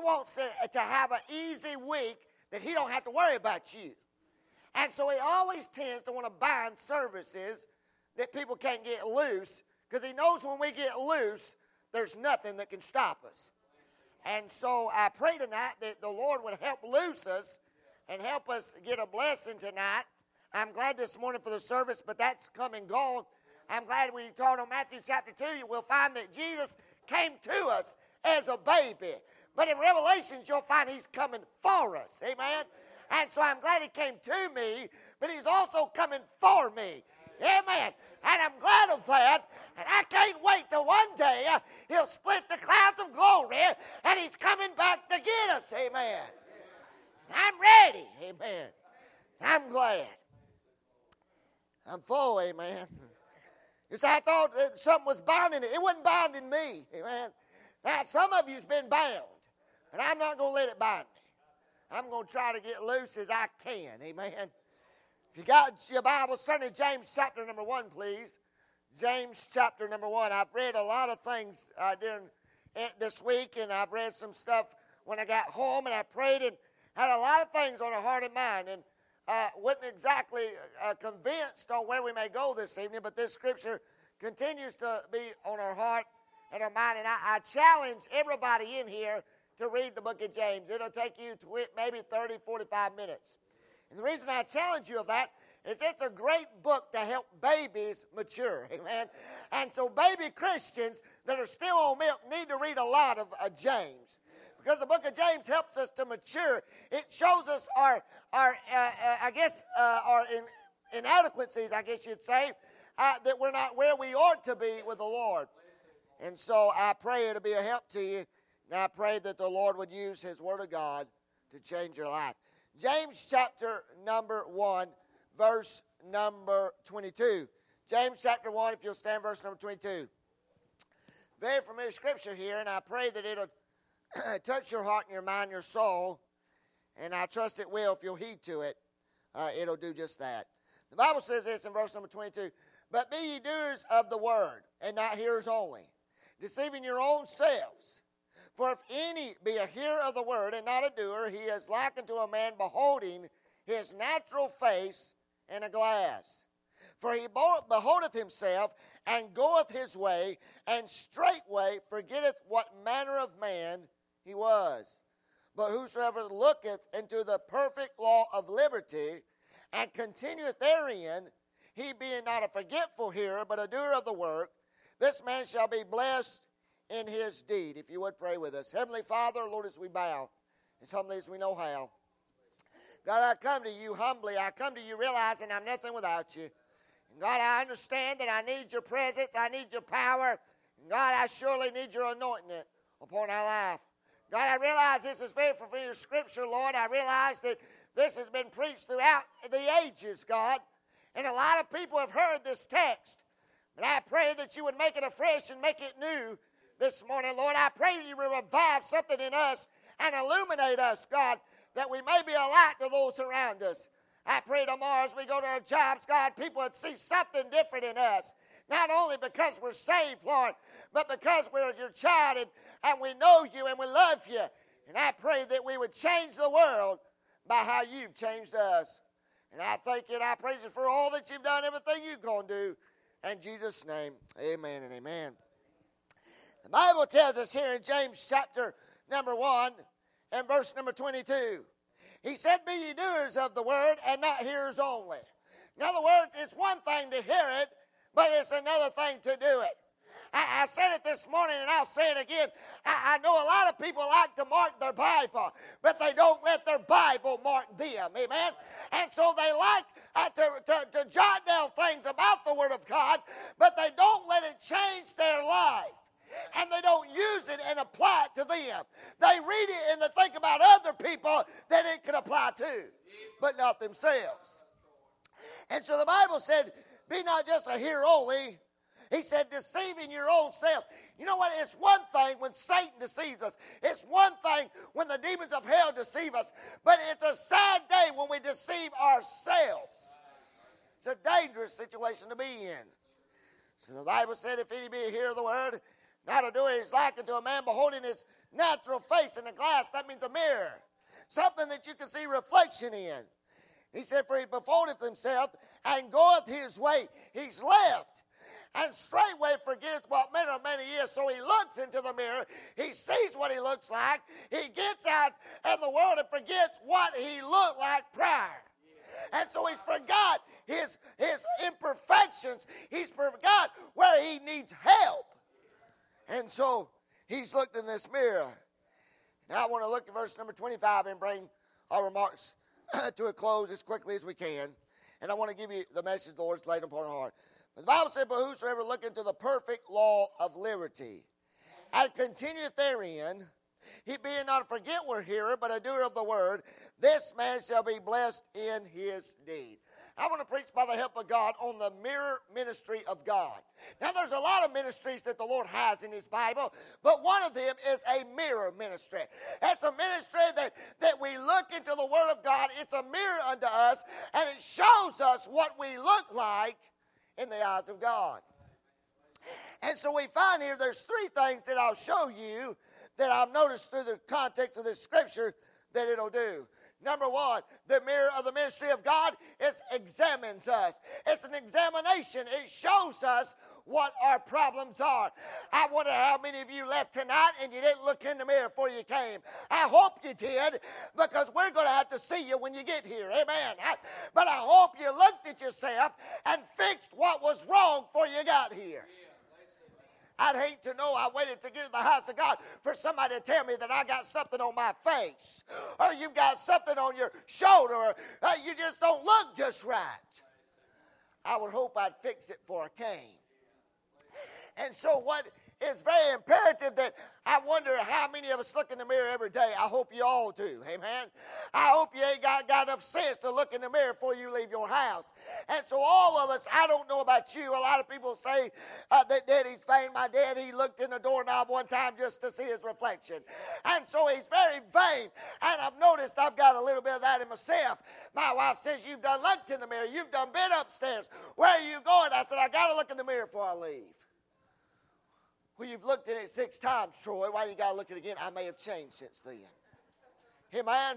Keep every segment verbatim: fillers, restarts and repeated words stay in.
wants to, to have an easy week that he don't have to worry about you. And so he always tends to want to bind services that people can't get loose, because he knows when we get loose, there's nothing that can stop us. And so I pray tonight that the Lord would help loose us and help us get a blessing tonight. I'm glad this morning for the service, but that's come and gone. I'm glad we taught on Matthew chapter two. You will find that Jesus came to us as a baby. But in Revelations, you'll find he's coming for us. Amen? And so I'm glad he came to me, but he's also coming for me. Amen. And I'm glad of that. And I can't wait till one day uh, he'll split the clouds of glory and he's coming back to get us. Amen. I'm ready. Amen. I'm glad. I'm full. Amen. You see, I thought that something was binding it. It wasn't binding me. Amen. Now, some of you's been bound, and I'm not going to let it bind me. I'm going to try to get loose as I can. Amen. If you got your Bibles, turn to James chapter number one, please. James chapter number one. I've read a lot of things uh, during this week, and I've read some stuff when I got home, and I prayed and had a lot of things on our heart and mind, and uh, wasn't exactly uh, convinced on where we may go this evening, but this scripture continues to be on our heart and our mind, and I, I challenge everybody in here to read the book of James. It'll take you to maybe thirty, forty-five minutes. And the reason I challenge you of that is it's a great book to help babies mature, amen? And so baby Christians that are still on milk need to read a lot of uh, James, because the book of James helps us to mature. It shows us our, our uh, uh, I guess, uh, our in, inadequacies, I guess you'd say, uh, that we're not where we ought to be with the Lord. And so I pray it'll be a help to you, and I pray that the Lord would use his word of God to change your life. James chapter number one, verse number twenty-two. James chapter one, if you'll stand, verse number twenty-two. Very familiar scripture here, and I pray that it'll touch your heart and your mind, your soul, and I trust it will if you'll heed to it. Uh, it'll do just that. The Bible says this in verse number twenty-two, "But be ye doers of the word, and not hearers only, deceiving your own selves. For if any be a hearer of the word and not a doer, he is likened to a man beholding his natural face in a glass. For he beholdeth himself, and goeth his way, and straightway forgetteth what manner of man he was. But whosoever looketh into the perfect law of liberty, and continueth therein, he being not a forgetful hearer, but a doer of the work, this man shall be blessed in his deed." If you would pray with us. Heavenly Father, Lord, as we bow, as humbly as we know how, God, I come to you humbly. I come to you realizing I'm nothing without you. And God, I understand that I need your presence. I need your power. And God, I surely need your anointing upon our life. God, I realize this is very familiar scripture, Lord. I realize that this has been preached throughout the ages, God. And a lot of people have heard this text. But I pray that you would make it afresh and make it new this morning, Lord. I pray that you will revive something in us and illuminate us, God, that we may be a light to those around us. I pray tomorrow as we go to our jobs, God, people would see something different in us. Not only because we're saved, Lord, but because we're your child and, and we know you and we love you. And I pray that we would change the world by how you've changed us. And I thank you and I praise you for all that you've done, everything you're going to do. In Jesus' name, amen and amen. The Bible tells us here in James chapter number one and verse number twenty-two. He said, "Be ye doers of the word and not hearers only." In other words, it's one thing to hear it, but it's another thing to do it. I, I said it this morning and I'll say it again. I, I know a lot of people like to mark their Bible, but they don't let their Bible mark them. Amen? And so they like uh, to, to, to jot down things about the Word of God, but they don't let it change their life. And they don't use it and apply it to them. They read it and they think about other people that it could apply to, but not themselves. And so the Bible said, "Be not just a hearer only." He said, "Deceiving your own self." You know what? It's one thing when Satan deceives us. It's one thing when the demons of hell deceive us. But it's a sad day when we deceive ourselves. It's a dangerous situation to be in. So the Bible said, "If any be a hearer of the word, not a doer, is likened to a man beholding his natural face in the glass. That means a mirror. Something that you can see reflection in. He said, for he befoldeth himself and goeth his way. He's left. And straightway forgets what manner of man he is. So he looks into the mirror. He sees what he looks like. He gets out in the world and forgets what he looked like prior. And so he's forgot his, his imperfections. He's forgot where he needs help. And so he's looked in this mirror. Now I want to look at verse number twenty-five and bring our remarks to a close as quickly as we can. And I want to give you the message the Lord's laid upon our heart. But the Bible said, but whosoever look into the perfect law of liberty, and continueth therein, he being not a forgetful hearer, but a doer of the word, this man shall be blessed in his deed. I want to preach by the help of God on the mirror ministry of God. Now, there's a lot of ministries that the Lord has in his Bible, but one of them is a mirror ministry. It's a ministry that, that we look into the Word of God. It's a mirror unto us, and it shows us what we look like in the eyes of God. And so we find here there's three things that I'll show you that I've noticed through the context of this scripture that it'll do. Number one, the mirror of the ministry of God, it examines us. It's an examination. It shows us what our problems are. I wonder how many of you left tonight and you didn't look in the mirror before you came. I hope you did, because we're going to have to see you when you get here. Amen. I, but I hope you looked at yourself and fixed what was wrong before you got here. I'd hate to know I waited to get to the house of God for somebody to tell me that I got something on my face, or you've got something on your shoulder, or uh, you just don't look just right. I would hope I'd fix it before I came. And so what is very imperative that I wonder how many of us look in the mirror every day. I hope you all do. Amen. I hope you ain't got, got enough sense to look in the mirror before you leave your house. And so all of us, I don't know about you, a lot of people say uh, that daddy's vain. My dad, he looked in the doorknob one time just to see his reflection. And so he's very vain. And I've noticed I've got a little bit of that in myself. My wife says, you've done looked in the mirror. You've done been upstairs. Where are you going? I said, I got to look in the mirror before I leave. Well, you've looked at it six times, Troy. Why do you got to look at it again? I may have changed since then. Hey, man,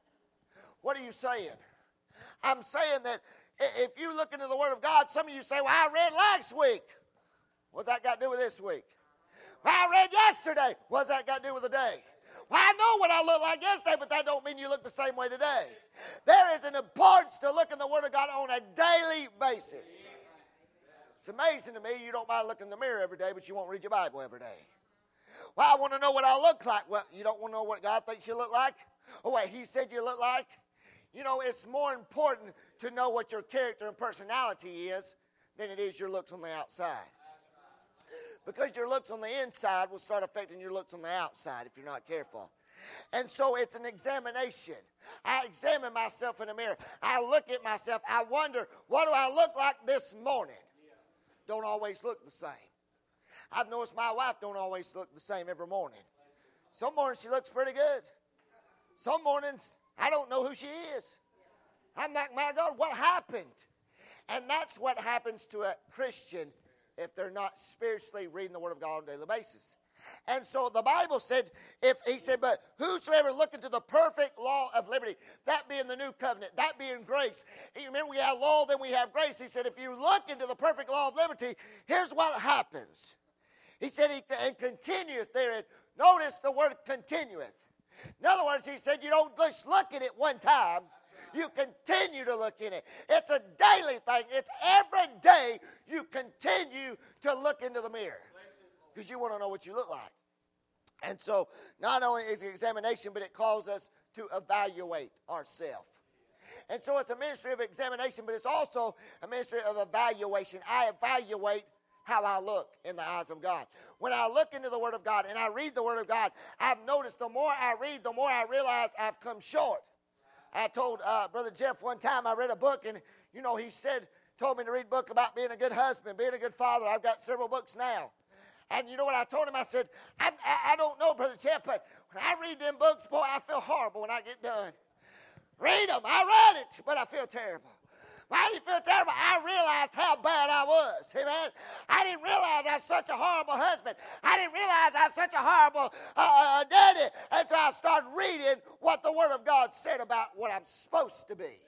what are you saying? I'm saying that if you look into the Word of God, some of you say, well, I read last week. What's that got to do with this week? Well, I read yesterday. What's that got to do with today? Well, I know what I look like yesterday, but that don't mean you look the same way today. There is an importance to look in the Word of God on a daily basis. It's amazing to me you don't mind looking in the mirror every day, but you won't read your Bible every day. Well, I want to know what I look like. Well, you don't want to know what God thinks you look like? Oh, wait, he said you look like? You know, it's more important to know what your character and personality is than it is your looks on the outside. Because your looks on the inside will start affecting your looks on the outside if you're not careful. And so it's an examination. I examine myself in the mirror. I look at myself. I wonder, what do I look like this morning? Don't always look the same. I've noticed my wife don't always look the same every morning. Some mornings she looks pretty good. Some mornings I don't know who she is. I'm like, my God, what happened? And that's what happens to a Christian if they're not spiritually reading the Word of God on a daily basis. And so the Bible said, if he said, but whosoever look into the perfect law of liberty, that being the new covenant, that being grace. You remember we have law, then we have grace. He said, if you look into the perfect law of liberty, here's what happens. He said, he and continueth therein. Notice the word continueth. In other words, he said, you don't just look at it one time. You continue to look in it. It's a daily thing. It's every day you continue to look into the mirror. Because you want to know what you look like. And so, not only is it examination, but it calls us to evaluate ourselves. And so it's a ministry of examination, but it's also a ministry of evaluation. I evaluate how I look in the eyes of God. When I look into the Word of God and I read the Word of God, I've noticed the more I read, the more I realize I've come short. I told uh, Brother Jeff one time I read a book, and, you know, he said, told me to read a book about being a good husband, being a good father. I've got several books now. And you know what I told him? I said, I, I, I don't know, Brother Jeff, but when I read them books, boy, I feel horrible when I get done. Read them. I read it, but I feel terrible. Why do you feel terrible? I realized how bad I was. Amen. I didn't realize I was such a horrible husband. I didn't realize I was such a horrible uh, uh, daddy until I started reading what the Word of God said about what I'm supposed to be.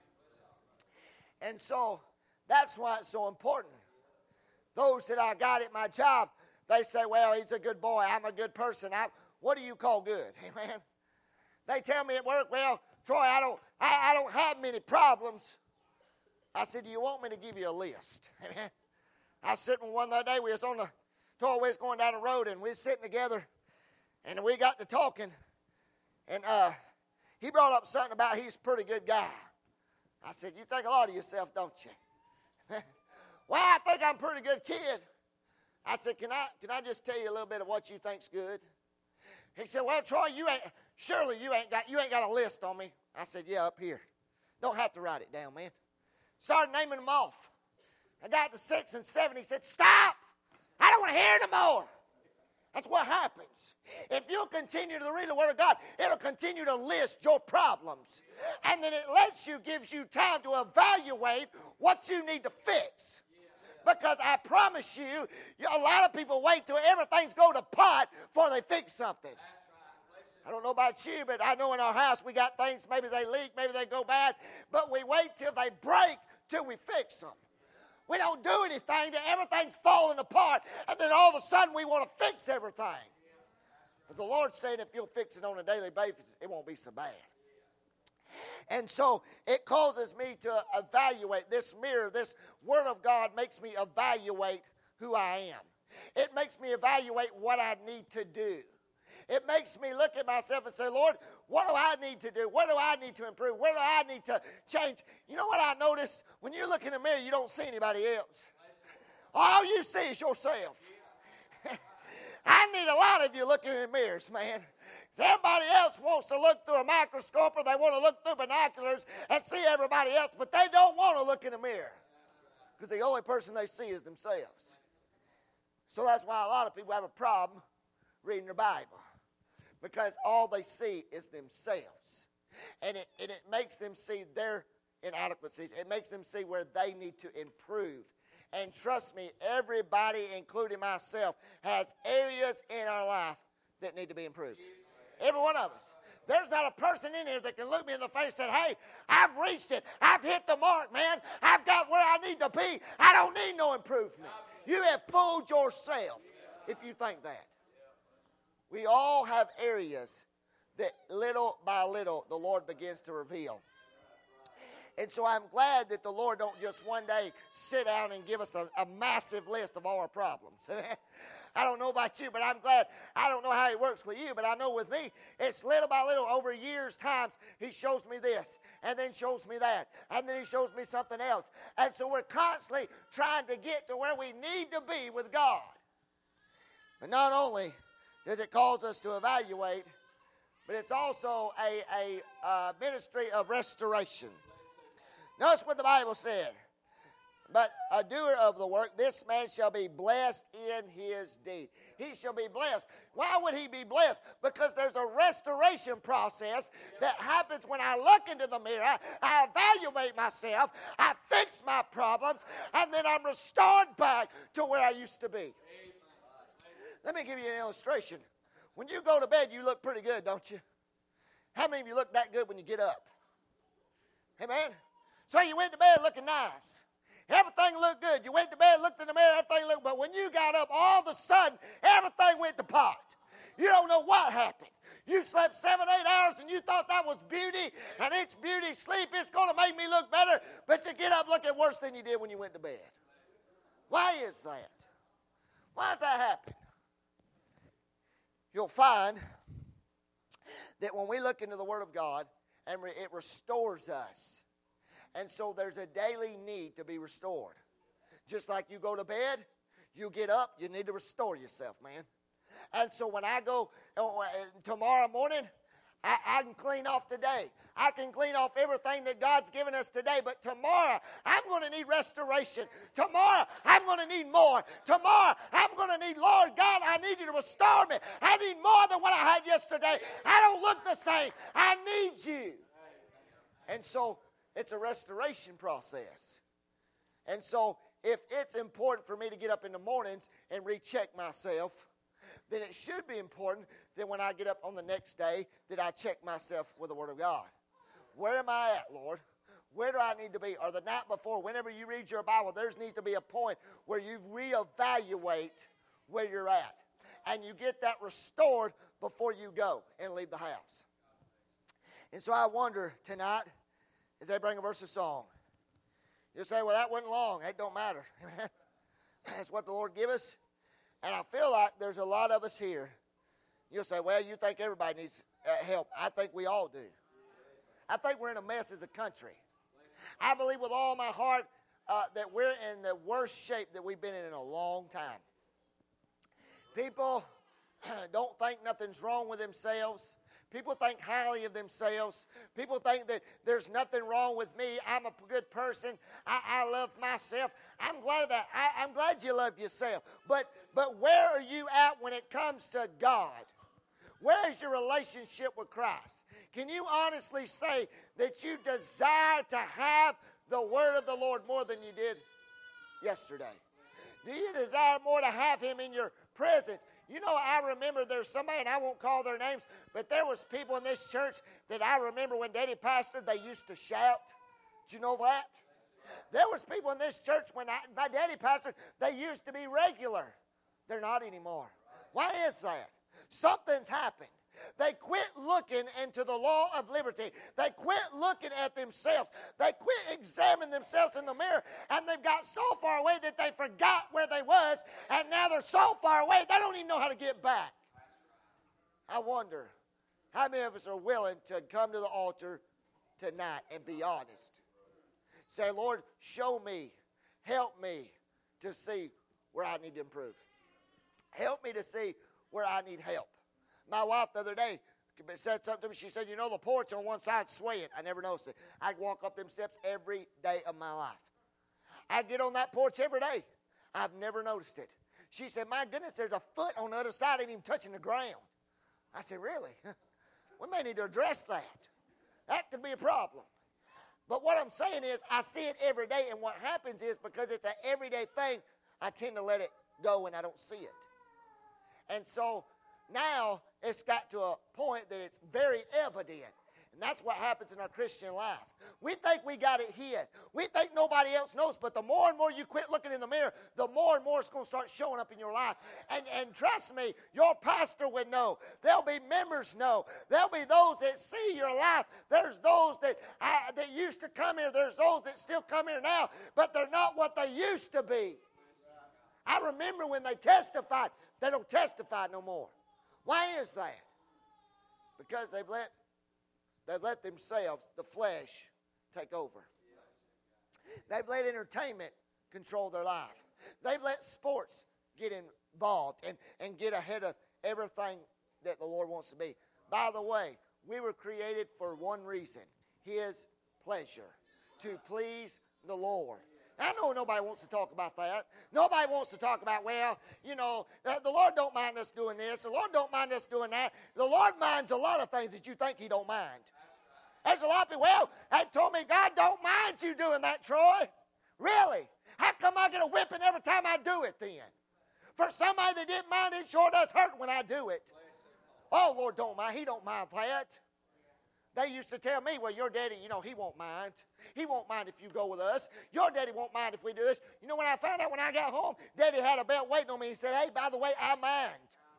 And so that's why it's so important. Those that I got at my job, they say, well, he's a good boy. I'm a good person. I, what do you call good? Amen. They tell me at work, well, Troy, I don't, I, I don't have many problems. I said, do you want me to give you a list? Amen. I was sitting with one the other day. We was on the tour. We was going down the road, and we was sitting together, and we got to talking. And uh, he brought up something about he's a pretty good guy. I said, you think a lot of yourself, don't you? Well, I think I'm a pretty good kid. I said, can I, can I just tell you a little bit of what you think's good? He said, well, Troy, you ain't, surely you ain't got, you ain't got a list on me. I said, yeah, up here. Don't have to write it down, man. Started naming them off. I got to six and seven. He said, stop. I don't want to hear it no more. That's what happens. If you'll continue to read the Word of God, it'll continue to list your problems. And then it lets you, gives you time to evaluate what you need to fix. Because I promise you, a lot of people wait till everything's go to pot before they fix something. I don't know about you, but I know in our house we got things, maybe they leak, maybe they go bad, but we wait till they break till we fix them. We don't do anything till everything's falling apart, and then all of a sudden we want to fix everything. But the Lord's saying if you'll fix it on a daily basis, it won't be so bad. And so it causes me to evaluate. This mirror, this Word of God makes me evaluate who I am. It makes me evaluate what I need to do. It makes me look at myself and say, Lord, what do I need to do? What do I need to improve? Where do I need to change? You know what I noticed? When you look in the mirror, you don't see anybody else. All you see is yourself. I need a lot of you looking in the mirrors, man. Everybody else wants to look through a microscope or they want to look through binoculars and see everybody else, but they don't want to look in the mirror because the only person they see is themselves. So that's why a lot of people have a problem reading their Bible, because all they see is themselves. And it, and it makes them see their inadequacies. It makes them see where they need to improve. And trust me, everybody, including myself, has areas in our life that need to be improved. Every one of us. There's not a person in here that can look me in the face and say, hey, I've reached it. I've hit the mark, man. I've got where I need to be. I don't need no improvement. You have fooled yourself if you think that. We all have areas that little by little the Lord begins to reveal. And so I'm glad that the Lord don't just one day sit down and give us a, a massive list of all our problems. I don't know about you, but I'm glad. I don't know how He works with you, but I know with me, it's little by little over years' times, He shows me this, and then shows me that, and then He shows me something else. And so we're constantly trying to get to where we need to be with God. But not only does it cause us to evaluate, but it's also a, a uh, ministry of restoration. Notice what the Bible said. But a doer of the work, this man shall be blessed in his deed. He shall be blessed. Why would he be blessed? Because there's a restoration process that happens when I look into the mirror, I evaluate myself, I fix my problems, and then I'm restored back to where I used to be. Let me give you an illustration. When you go to bed, you look pretty good, don't you? How many of you look that good when you get up? Amen? So you went to bed looking nice. Everything looked good. You went to bed, looked in the mirror, everything looked, but when you got up, all of a sudden, everything went to pot. You don't know what happened. You slept seven, eight hours, and you thought that was beauty, and it's beauty sleep. It's going to make me look better, but you get up looking worse than you did when you went to bed. Why is that? Why does that happen? You'll find that when we look into the Word of God, and it restores us. And so there's a daily need to be restored. Just like you go to bed, you get up, you need to restore yourself, man. And so when I go uh, tomorrow morning, I, I can clean off today. I can clean off everything that God's given us today. But tomorrow, I'm going to need restoration. Tomorrow, I'm going to need more. Tomorrow, I'm going to need, Lord God, I need you to restore me. I need more than what I had yesterday. I don't look the same. I need you. And so It's a restoration process. And so if it's important for me to get up in the mornings and recheck myself, then it should be important that when I get up on the next day that I check myself with the Word of God. Where am I at, Lord? Where do I need to be? Or the night before, whenever you read your Bible, there needs to be a point where you reevaluate where you're at. And you get that restored before you go and leave the house. And so I wonder tonight, as they bring a verse of song, you'll say, well, that wasn't long. That don't matter. That's what the Lord give us. And I feel like there's a lot of us here. You'll say, well, you think everybody needs uh, help. I think we all do. I think we're in a mess as a country. I believe with all my heart uh, that we're in the worst shape that we've been in in a long time. People don't think nothing's wrong with themselves. People think highly of themselves. People think that there's nothing wrong with me. I'm a good person. I, I love myself. I'm glad of that. I, I'm glad you love yourself. But, but where are you at when it comes to God? Where is your relationship with Christ? Can you honestly say that you desire to have the word of the Lord more than you did yesterday? Do you desire more to have Him in your presence? You know, I remember there's somebody, and I won't call their names, but there was people in this church that I remember when Daddy pastored, they used to shout. Did you know that? There was people in this church when I, my daddy pastored, they used to be regular. They're not anymore. Why is that? Something's happened. They quit looking into the law of liberty. They quit looking at themselves. They quit examining themselves in the mirror, and they've got so far away that they forgot where they was, and now they're so far away they don't even know how to get back. I wonder how many of us are willing to come to the altar tonight and be honest. Say, Lord, show me, help me to see where I need to improve. Help me to see where I need help. My wife the other day said something to me. She said, you know, the porch on one side swaying. I never noticed it. I'd walk up them steps every day of my life. I'd get on that porch every day. I've never noticed it. She said, my goodness, there's a foot on the other side ain't even touching the ground. I said, really? We may need to address that. That could be a problem. But what I'm saying is I see it every day, and what happens is because it's an everyday thing, I tend to let it go and I don't see it. And so now it's got to a point that it's very evident. And that's what happens in our Christian life. We think we got it hid. We think nobody else knows. But the more and more you quit looking in the mirror, the more and more it's going to start showing up in your life. And, and trust me, your pastor would know. There'll be members know. There'll be those that see your life. There's those that, uh, that used to come here. There's those that still come here now. But they're not what they used to be. I remember when they testified. They don't testify no more. Why is that? Because they've let they've let themselves, the flesh, take over. They've let entertainment control their life. They've let sports get involved and, and get ahead of everything that the Lord wants to be. By the way, we were created for one reason, His pleasure, to please the Lord. I know nobody wants to talk about that. Nobody wants to talk about, well, you know, the Lord don't mind us doing this. The Lord don't mind us doing that. The Lord minds a lot of things that you think He don't mind. There's a lot of people, well, they told me God don't mind you doing that, Troy. Really? How come I get a whipping every time I do it then? For somebody that didn't mind, it sure does hurt when I do it. Oh, Lord don't mind. He don't mind that. They used to tell me, well, your daddy, you know, he won't mind. He won't mind if you go with us. Your daddy won't mind if we do this. You know, when I found out when I got home, Daddy had a belt waiting on me. He said, hey, by the way, I mind.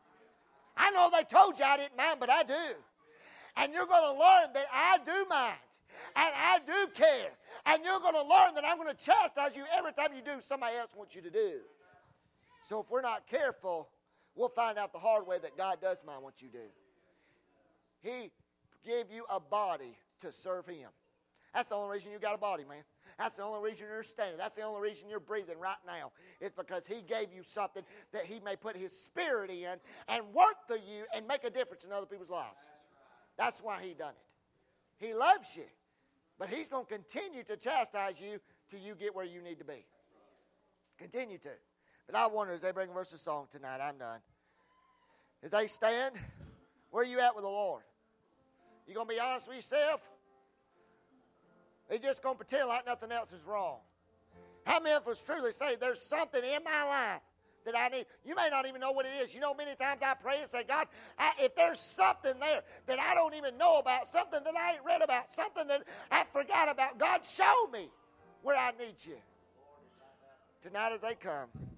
I know they told you I didn't mind, but I do. And you're going to learn that I do mind. And I do care. And you're going to learn that I'm going to chastise you every time you do somebody else wants you to do. So if we're not careful, we'll find out the hard way that God does mind what you do. He gave you a body to serve Him. That's the only reason you got a body, man. That's the only reason you're standing. That's the only reason you're breathing right now. It's because He gave you something that He may put His Spirit in and work through you and make a difference in other people's lives. That's why He done it. He loves you, but He's going to continue to chastise you till you get where you need to be. Continue to. But I wonder, as they bring a verse of song tonight, I'm done. As they stand, where are you at with the Lord? You going to be honest with yourself? They're just going to pretend like nothing else is wrong. How many of us truly say there's something in my life that I need? You may not even know what it is. You know, many times I pray and say, God, I, if there's something there that I don't even know about, something that I ain't read about, something that I forgot about, God, show me where I need you. Tonight as they come.